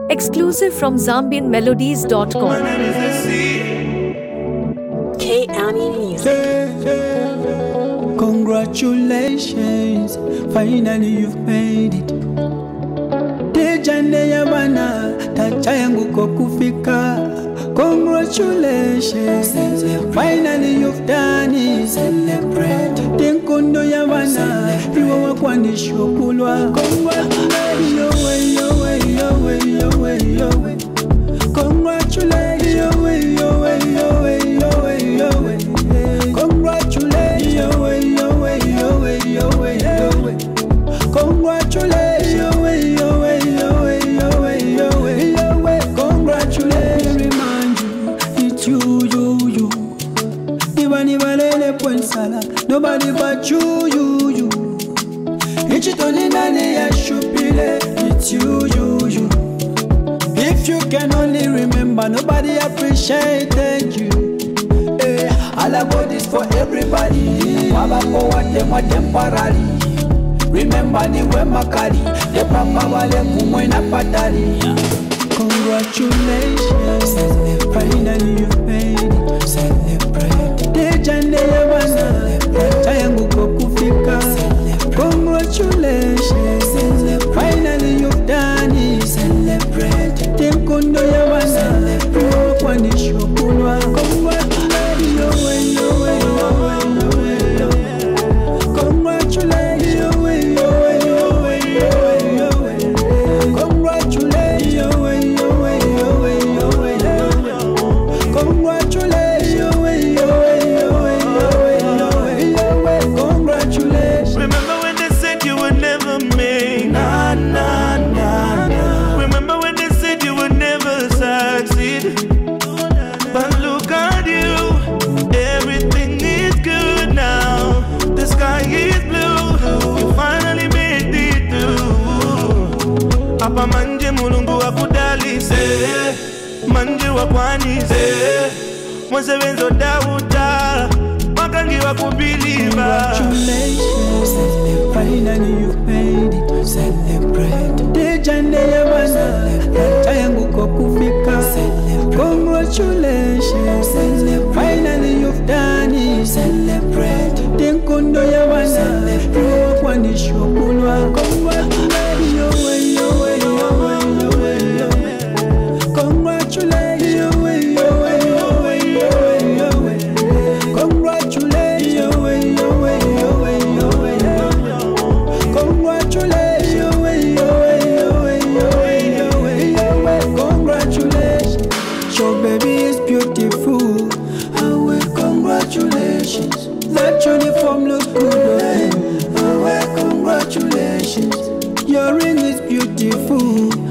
Exclusive from ZambianMelodies.com. K-Ami Music. Congratulations, finally you've made it. Tejane yabana, tacha yangu kokufika. Congratulations, finally you've done it. Celebrate. Tenkondo yabana, riwa wakwani shokulwa. Congratulations, yo way, yo way, yo way, yo way, yo way. Congratulations, yo way, yo way, yo way, yo way, yo way. Congratulations, yo way, yo way, yo way, yo way, yo way. Congratulations, yo way, yo way, yo way, yo way, yo way, yo way. Congratulations, remind you, it's you. Nibalele poinsala, nobody but you. Ichitoni nani ya shupile, it's you. If you can only remember, nobody appreciated you. All about this for everybody. Wabako watemwa temporary. Remember ni wema kali. The papa wale kumwena patali. Congratulations, finally you've made it. Celebrate. Tejane yabana, tacha yangu kokufika. Congratulations, finally you've done it. Celebrate. Tenkondo yabana, kwani shokulwa. Congratulations, yo way, yo way, yo way, yo way, yo way. Congratulations, yo way, yo way, yo way, yo way, yo way. Congratulations, yo way, yo way, yo way, yo way, yo way. Congratulations, yo way, yo way, yo way, yo way, yo way, yo way. Congratulations. Remember when they said you would never make? Nah. Remember when they said you would never succeed? But look at you, everything is good now. The sky is blue, you finally made it through. Apa manje mulungu wakudali se, manje wakwani se. Mwense wenzo dauta, makangi wakubiliva. Congratulations, finally you've made it. Celebrate. Tejane yabana, tacha yangu kokufika. Congratulations, finally you've done it. Celebrate. Tenkondo yabana, riwa kwani shokulwa. Congratulations, yo way, yo way, yo way, yo way, yo way. Congratulations, yo way, yo way, yo way, yo way, yo way. Congratulations, yo way, yo way, yo way, yo way, yo way. Congratulations, yo way, yo way, yo way, yo way, yo way, yo way. Congratulations, your baby is beautiful. Congratulations, that uniform looks good. Congratulations, your ring is beautiful.